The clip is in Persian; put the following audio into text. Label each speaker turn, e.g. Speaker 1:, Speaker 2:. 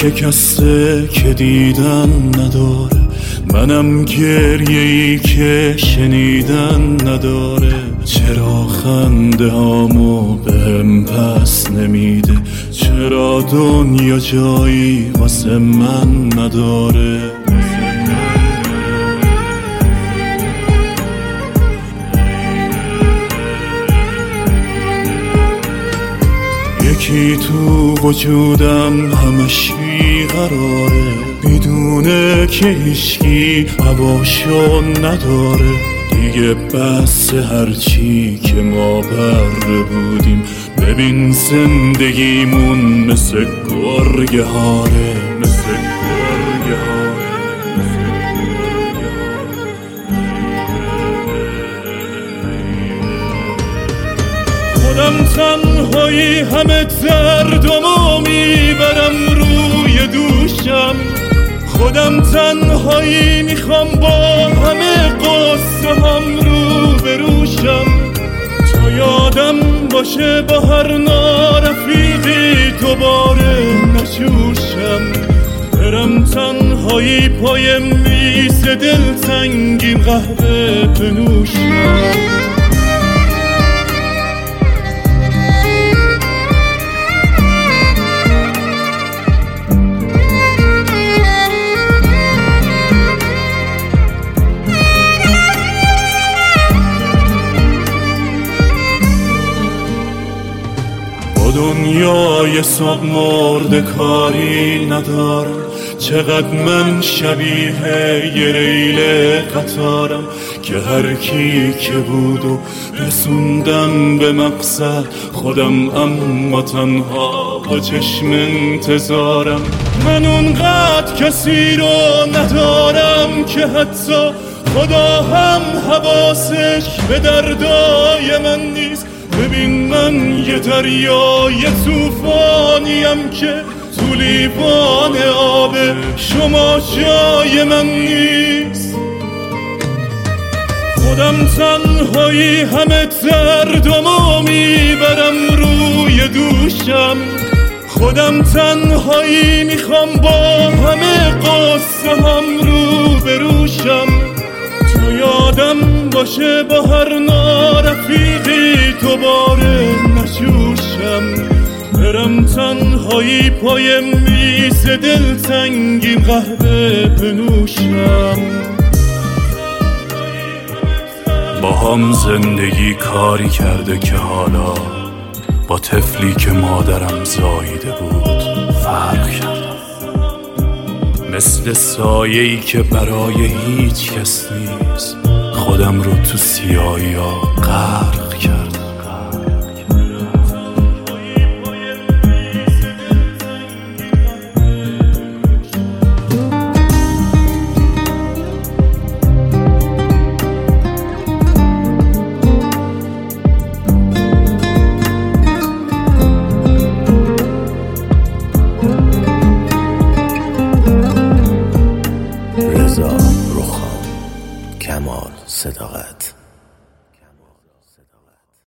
Speaker 1: شکسته که دیدن نداره، منم گریه‌ای که شنیدن نداره. چرا خنده هامو بهم پس نمیده، چرا دنیا جایی واسه من نداره. یکی تو وجودم همش بیقراره، میدونه که هیچکی هواشو نداره. دیگه بس هرچی که ما بره بودیم، ببین زندگیمون مثل گرگه هاره، مثل گرگه هاره. خودم تنهایی همه دردمو میبرم روی دوشم، خودم تنهایی میخوام با همه قصه هم رو بروشم. تا یادم باشه با هر نارفیقی دوباره نجوشم، برم تنهایی پای میز دلتنگیم قهوه بنوشم. دنیای صبح مرده کاری ندارم، چقدر من شبیه یه ریل قطارم که هر کی که بود و رسوندم به مقصد خودم، اما تنها با چشم انتظارم. من اونقدر کسی رو ندارم که حتی خدا هم حواسش به دردای من نیست. ببین من یه دریای توفانیم که تو لیوان آب شما جای من نیست. خودم تنهایی همه دردمو میبرم روی دوشم، خودم تنهایی میخوام با همه قصه هم رو بروشم. تو یادم باشه با هر نارفیقی دوباره نجوشم، برم تنهایی پای میز دلتنگیم قهوه بنوشم. با هم زندگی کاری کرده که حالا با طفلی که مادرم زاییده بود فرق کردم. مثل سایه‌ای که برای هیچ کس نیست، خودم رو تو سیاهی‌ها غرق کردم.
Speaker 2: رضا رخان، کمال صداقت.